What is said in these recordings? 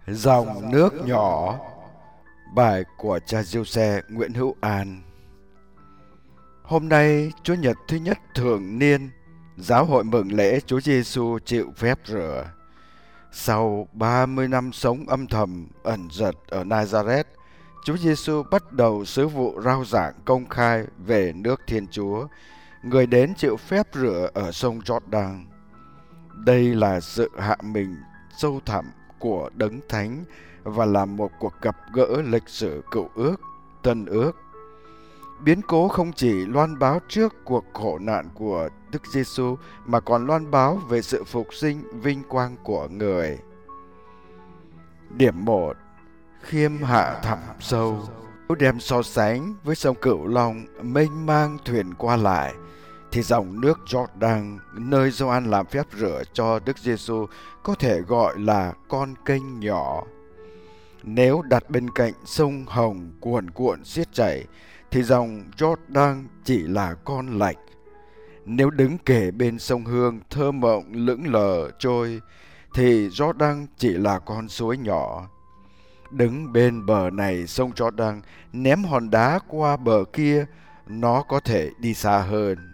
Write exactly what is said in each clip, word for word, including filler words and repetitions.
Dòng nước nhỏ. Bài của cha Giuse Nguyễn Hữu An. Hôm nay Chúa Nhật thứ nhất thường niên, giáo hội mừng lễ Chúa Giêsu chịu phép rửa. Sau ba mươi năm sống âm thầm ẩn dật ở Nazareth, Chúa Giêsu bắt đầu sứ vụ rao giảng công khai về nước Thiên Chúa, người đến chịu phép rửa ở sông Giô-đăng. Đây là sự hạ mình sâu thẳm của Đấng Thánh và là một cuộc gặp gỡ lịch sử Cựu Ước, Tân Ước. Biến cố không chỉ loan báo trước cuộc khổ nạn của Đức Giêsu mà còn loan báo về sự phục sinh vinh quang của người. Điểm một. Khiêm hạ thẳm sâu. Đem so sánh với sông Cửu Long mênh mang thuyền qua lại, thì dòng nước Giô-đăng nơi Gioan làm phép rửa cho Đức Giêsu có thể gọi là con kênh nhỏ. Nếu đặt bên cạnh sông Hồng cuồn cuộn xiết chảy, thì dòng Giô-đăng chỉ là con lạch. Nếu đứng kề bên sông Hương thơ mộng lững lờ trôi, thì Giô-đăng chỉ là con suối nhỏ. Đứng bên bờ này sông Giô-đăng, ném hòn đá qua bờ kia, nó có thể đi xa hơn.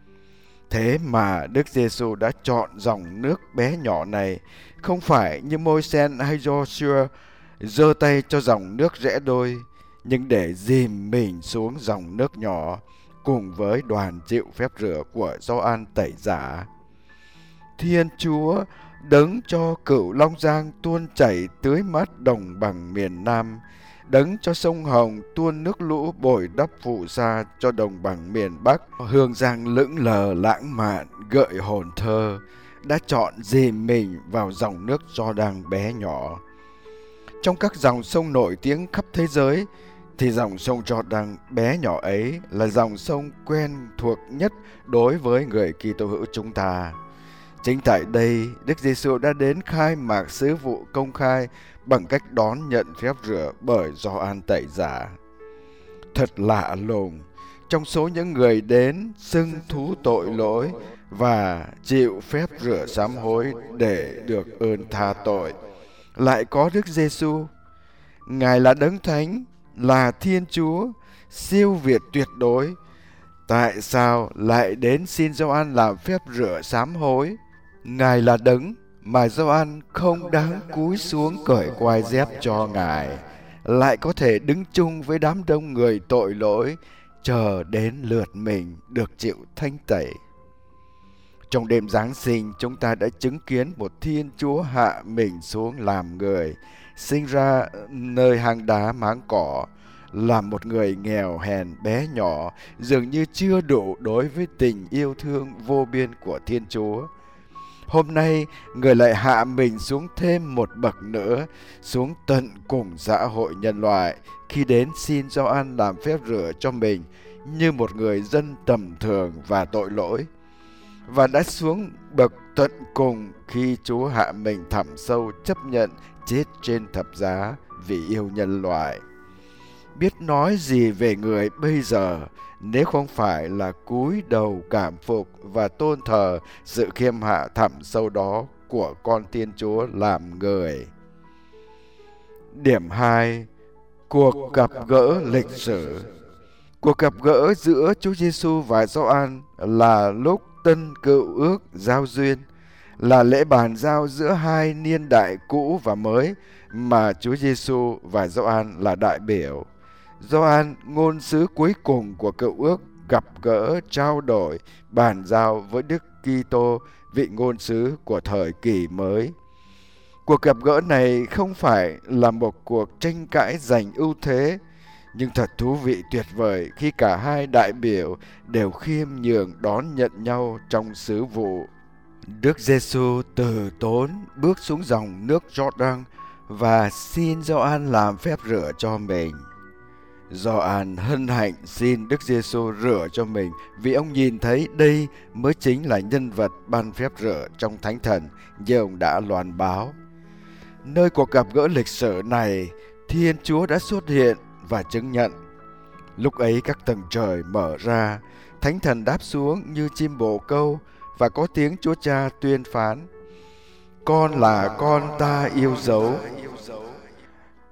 Thế mà Đức Giêsu đã chọn dòng nước bé nhỏ này, không phải như Môi-se hay Giô-sua giơ tay cho dòng nước rẽ đôi, nhưng để dìm mình xuống dòng nước nhỏ cùng với đoàn chịu phép rửa của Gioan Tẩy Giả. Thiên Chúa đấng cho Cửu Long Giang tuôn chảy tưới mát đồng bằng miền Nam, đấng cho sông Hồng tuôn nước lũ bồi đắp phù sa cho đồng bằng miền Bắc, hương giang lững lờ lãng mạn gợi hồn thơ, đã chọn dìm mình vào dòng nước Giô-đăng bé nhỏ. Trong các dòng sông nổi tiếng khắp thế giới, thì dòng sông Giô-đăng bé nhỏ ấy là dòng sông quen thuộc nhất đối với người Kitô hữu chúng ta. Chính tại đây, Đức Giêsu đã đến khai mạc sứ vụ công khai bằng cách đón nhận phép rửa bởi Gioan Tẩy Giả. Thật lạ lùng, trong số những người đến xưng thú tội lỗi và chịu phép rửa sám hối để được ơn tha tội, lại có Đức Giêsu. Ngài là Đấng Thánh, là Thiên Chúa, siêu việt tuyệt đối. Tại sao lại đến xin Gioan làm phép rửa sám hối? Ngài là Đấng mà Gioan không đáng cúi xuống cởi quai dép cho Ngài, lại có thể đứng chung với đám đông người tội lỗi, chờ đến lượt mình được chịu thanh tẩy. Trong đêm Giáng sinh, chúng ta đã chứng kiến một Thiên Chúa hạ mình xuống làm người, sinh ra nơi hang đá máng cỏ, là một người nghèo hèn bé nhỏ, dường như chưa đủ đối với tình yêu thương vô biên của Thiên Chúa. Hôm nay, người lại hạ mình xuống thêm một bậc nữa, xuống tận cùng xã hội nhân loại, khi đến xin Gioan làm phép rửa cho mình như một người dân tầm thường và tội lỗi. Và đã xuống bậc tận cùng khi Chúa hạ mình thẳm sâu chấp nhận chết trên thập giá vì yêu nhân loại. Biết nói gì về người bây giờ nếu không phải là cúi đầu cảm phục và tôn thờ sự khiêm hạ thẳm sâu đó của con Thiên Chúa làm người. Điểm hai. Cuộc gặp gỡ lịch sử. Cuộc gặp gỡ giữa Chúa Giêsu và Gioan là lúc Tân Cựu Ước giao duyên, là lễ bàn giao giữa hai niên đại cũ và mới mà Chúa Giêsu và Gioan là đại biểu. Gioan, ngôn sứ cuối cùng của Cựu Ước, gặp gỡ, trao đổi, bàn giao với Đức Kitô, vị ngôn sứ của thời kỳ mới. Cuộc gặp gỡ này không phải là một cuộc tranh cãi giành ưu thế, nhưng thật thú vị tuyệt vời khi cả hai đại biểu đều khiêm nhường đón nhận nhau trong sứ vụ. Đức Giêsu từ tốn bước xuống dòng nước Giô-đăng và xin Gioan làm phép rửa cho mình. Gioan hân hạnh xin Đức Giêsu rửa cho mình vì ông nhìn thấy đây mới chính là nhân vật ban phép rửa trong Thánh Thần như ông đã loan báo. Nơi cuộc gặp gỡ lịch sử này, Thiên Chúa đã xuất hiện và chứng nhận. Lúc ấy các tầng trời mở ra, Thánh Thần đáp xuống như chim bồ câu và có tiếng Chúa Cha tuyên phán: Con là con ta yêu dấu.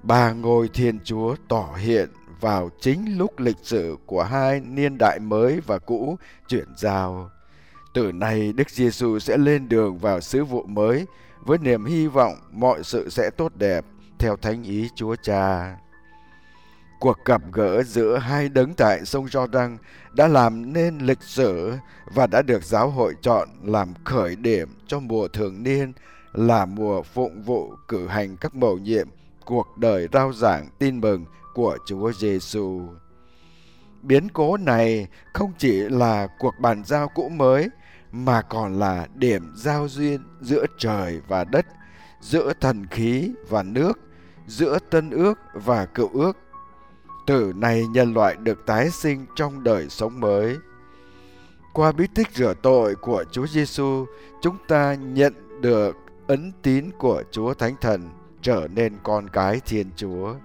Ba ngôi Thiên Chúa tỏ hiện vào chính lúc lịch sử của hai niên đại mới và cũ chuyển giao. Từ nay Đức Giêsu sẽ lên đường vào sứ vụ mới với niềm hy vọng mọi sự sẽ tốt đẹp theo thánh ý Chúa Cha. Cuộc gặp gỡ giữa hai đấng tại sông Giođăng đã làm nên lịch sử và đã được giáo hội chọn làm khởi điểm cho mùa thường niên, là mùa phụng vụ cử hành các mầu nhiệm cuộc đời rao giảng tin mừng của Chúa Giêsu. Biến cố này không chỉ là cuộc bàn giao cũ mới, mà còn là điểm giao duyên giữa trời và đất, giữa thần khí và nước, giữa tân ước và cựu ước. Từ nay nhân loại được tái sinh trong đời sống mới. Qua bí tích rửa tội của Chúa Giêsu, chúng ta nhận được ấn tín của Chúa Thánh Thần, trở nên con cái Thiên Chúa.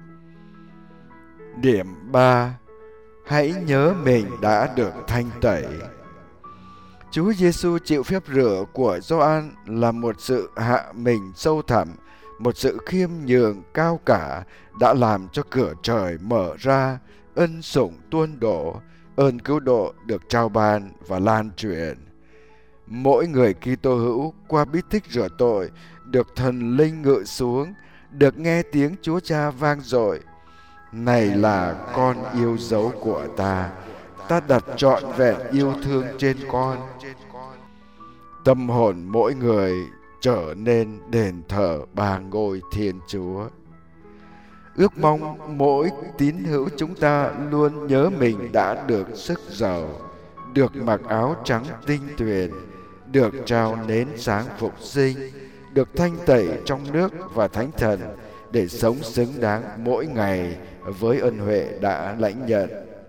Điểm ba. Hãy nhớ mình đã được thanh tẩy. Chúa Giêsu chịu phép rửa của Gioan là một sự hạ mình sâu thẳm, một sự khiêm nhường cao cả đã làm cho cửa trời mở ra, ân sủng tuôn đổ, ơn cứu độ được trao ban và lan truyền. Mỗi người Kitô hữu qua bí tích rửa tội được thần linh ngự xuống, được nghe tiếng Chúa Cha vang dội: Này là con yêu dấu của ta, ta đặt trọn vẹn yêu thương trên con. Tâm hồn mỗi người trở nên đền thờ ba ngôi Thiên Chúa. Ước mong mỗi tín hữu chúng ta luôn nhớ mình đã được sức giàu, được mặc áo trắng tinh tuyền, được trao nến sáng phục sinh, được thanh tẩy trong nước và Thánh Thần để sống xứng đáng mỗi ngày với ân huệ đã lãnh nhận.